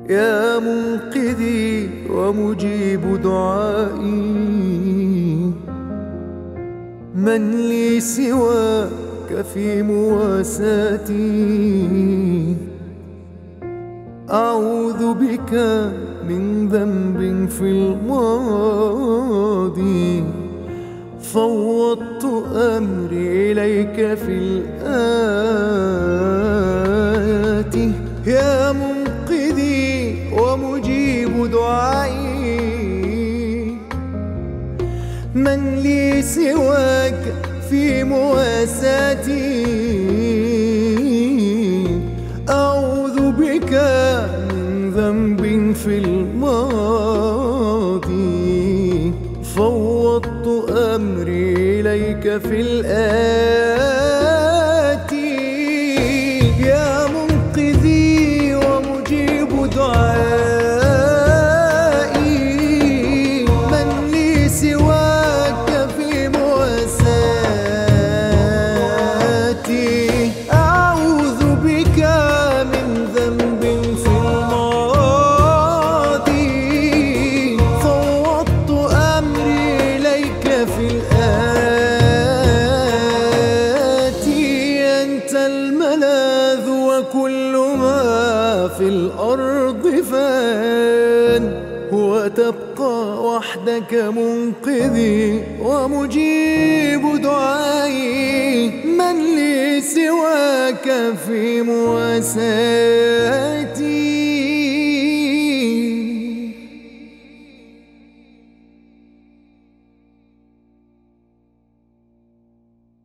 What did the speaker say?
يا منقذي ومجيب دعائي، من لي سواك في مواساتي؟ أعوذ بك من ذنب في الماضي، فوضت أمري إليك في الآتي. يا منقذي ومجيب دعائي، من لي سواك في مواساتي؟ أعوذ بك من ذنب في الماضي، فوضت أمري إليك في الآتي. يا منقذي ومجيب دعائي، من لي سواك في مواساتي؟ أعوذ بك من ذنب في الماضي، فوضت أمري إليك في الآتي. أنت الملاذ وكل ما في الأرض فان، وتبقى وحدك منقذي ومجيب دعائي، من لي سواك في مواساتي؟